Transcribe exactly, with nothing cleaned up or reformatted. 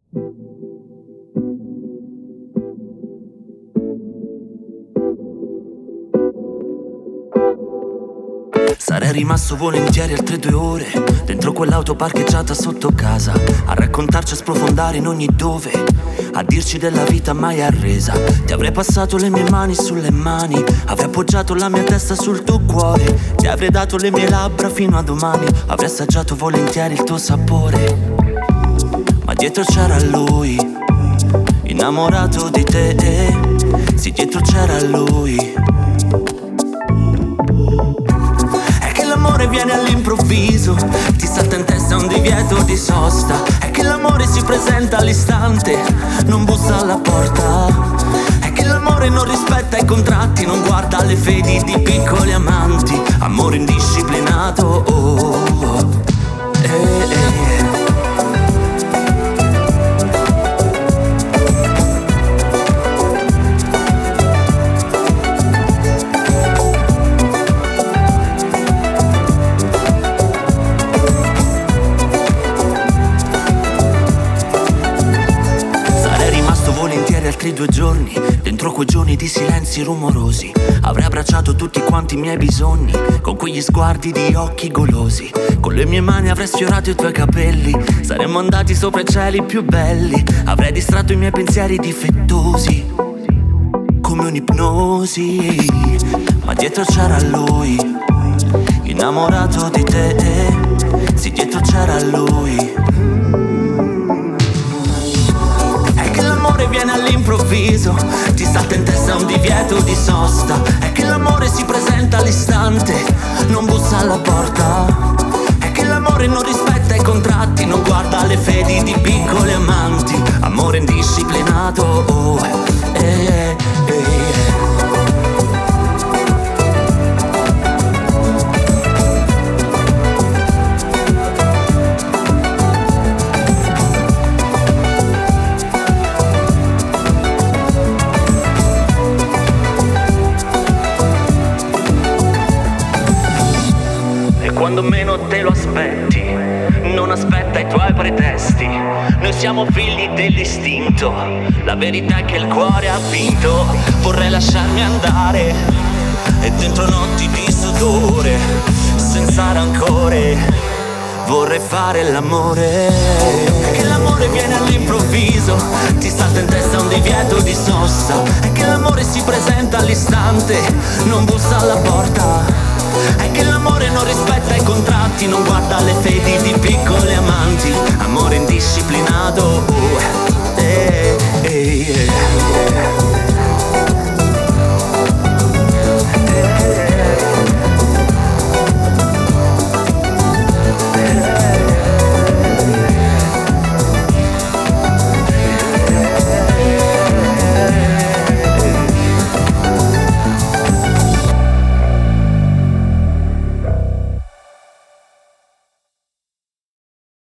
Sarei rimasto volentieri altre due ore dentro quell'auto parcheggiata sotto casa, a raccontarci, a sprofondare in ogni dove, a dirci della vita mai arresa. Ti avrei passato le mie mani sulle mani, avrei appoggiato la mia testa sul tuo cuore, ti avrei dato le mie labbra fino a domani, avrei assaggiato volentieri il tuo sapore. Ma dietro c'era lui, innamorato di te, sì, dietro c'era lui. L'amore viene all'improvviso, ti salta in testa un divieto di sosta. È che l'amore si presenta all'istante, non bussa alla porta. È che l'amore non rispetta i contratti, non guarda le fedi di piccoli amanti. Amore indisciplinato, oh, oh, eh, eh. Altri due giorni, dentro quei giorni di silenzi rumorosi, avrei abbracciato tutti quanti i miei bisogni, con quegli sguardi di occhi golosi. Con le mie mani avrei sfiorato i tuoi capelli, saremmo andati sopra i cieli più belli. Avrei distratto i miei pensieri difettosi, come un'ipnosi. Ma dietro c'era lui, innamorato di te, sì, dietro c'era lui. L'amore viene all'improvviso, ti salta in testa un divieto di sosta. È che l'amore si presenta all'istante, non bussa alla porta. È che l'amore non rispetta i contratti, non guarda le fedi di piccoli amanti. Amore indisciplinato, oh, eh, eh, eh. Quando meno te lo aspetti, non aspetta i tuoi pretesti. Noi siamo figli dell'istinto, la verità è che il cuore ha vinto. Vorrei lasciarmi andare e dentro notti di sudore, senza rancore, vorrei fare l'amore. È che l'amore viene all'improvviso, ti salta in testa un divieto di sosta. È che l'amore si presenta all'istante, non bussa alla porta. È che l'amore non rispetta i contratti, non guarda le fedi di piccoli amanti. Amore indisciplinato,